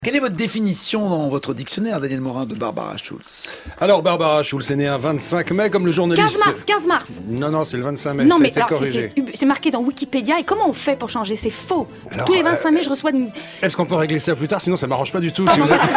Quelle est votre définition dans votre dictionnaire, Daniel Morin, de Barbara Schulz? Alors, Barbara Schulz est née un 25 mai, comme le journaliste... 15 mars. Non, c'est le 25 mai, Non, ça a mais été alors, corrigé. c'est marqué dans Wikipédia, et comment on fait pour changer? C'est faux. Alors, Tous les 25 mai, je reçois une... Est-ce qu'on peut régler ça plus tard? Sinon, ça m'arrange pas du tout. Si Pardon. vous êtes...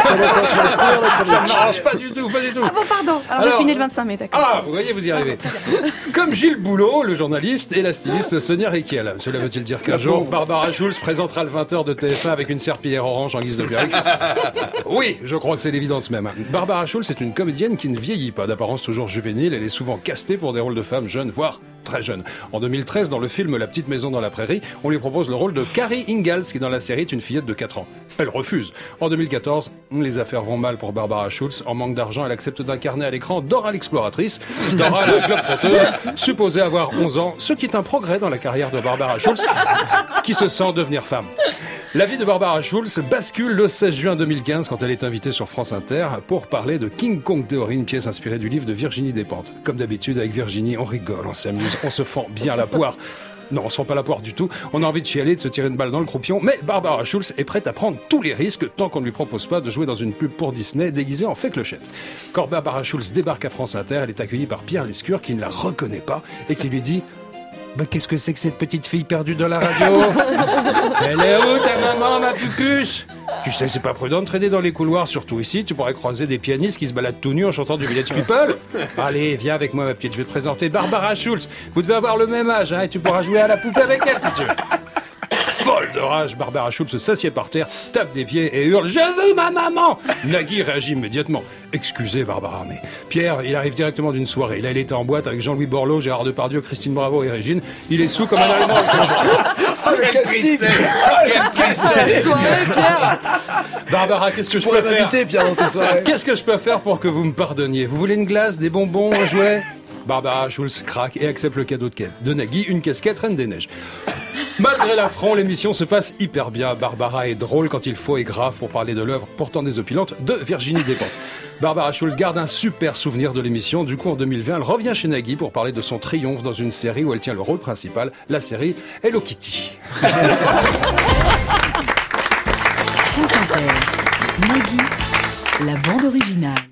Ça ne m'arrange pas du tout. Ah bon, pardon. Alors, je suis née le 25 mai, d'accord. Ah, vous voyez, vous y arrivez. Comme Gilles Boulot, le journaliste, et la styliste Sonia Rykiel. Cela veut-il dire qu'un jour, Barbara Schulz présentera le 20h de TF1 avec une serpillière orange en guise de perruque? Oui, je crois que c'est l'évidence même. Barbara Schulz est une comédienne qui ne vieillit pas, d'apparence toujours juvénile. Elle est souvent castée pour des rôles de femmes jeunes, voire très jeunes. En 2013, dans le film La petite maison dans la prairie, on lui propose le rôle de Carrie Ingalls, qui dans la série est une fillette de 4 ans. Elle refuse. En 2014, les affaires vont mal pour Barbara Schulz. En manque d'argent, elle accepte d'incarner à l'écran Dora l'exploratrice. Dora la globe-trotteuse, supposée avoir 11 ans, ce qui est un progrès dans la carrière de Barbara Schulz, qui se sent devenir femme. La vie de Barbara Schulz bascule le 16 juin 2015 quand elle est invitée sur France Inter pour parler de King Kong Theory, une pièce inspirée du livre de Virginie Despentes. Comme d'habitude, avec Virginie, on rigole, on s'amuse, on se fend bien la poire. Non, on se fend pas la poire du tout. On a envie de chialer, de se tirer une balle dans le croupion. Mais Barbara Schulz est prête à prendre tous les risques tant qu'on ne lui propose pas de jouer dans une pub pour Disney déguisée en fée clochette. Quand Barbara Schulz débarque à France Inter, elle est accueillie par Pierre Lescure qui ne la reconnaît pas et qui lui dit... Bah, qu'est-ce que c'est que cette petite fille perdue dans la radio? Elle est où ta maman, ma pupuce? Tu sais, c'est pas prudent de traîner dans les couloirs, surtout ici. Tu pourrais croiser des pianistes qui se baladent tout nus en chantant du Village People. Allez, viens avec moi, ma petite. Je vais te présenter Barbara Schulz. Vous devez avoir le même âge, hein, et tu pourras jouer à la poupée avec elle, si tu veux. Folle de rage, Barbara Schulz s'assied par terre, tape des pieds et hurle « Je veux ma maman !» Nagui réagit immédiatement. « Excusez Barbara, mais Pierre, il arrive directement d'une soirée. Là, il était en boîte avec Jean-Louis Borloo, Gérard Depardieu, Christine Bravo et Régine. Il est sous comme un Allemand. » Quel casting! Quelle soirée, Pierre! Barbara, qu'est-ce que je peux Pourrais faire? m'inviter, Pierre, dans tes soirées. Qu'est-ce que je peux faire pour que vous me pardonniez? Vous voulez une glace, des bonbons, un jouet? Barbara Schulz craque et accepte le cadeau de Nagui, une casquette Reine des Neiges. Malgré l'affront, l'émission se passe hyper bien. Barbara est drôle quand il faut et grave pour parler de l'œuvre pourtant désopilante de Virginie Despentes. Barbara Schulz garde un super souvenir de l'émission. Du coup, en 2020, elle revient chez Nagui pour parler de son triomphe dans une série où elle tient le rôle principal, la série Hello Kitty. France Inter, Nagui, la bande originale.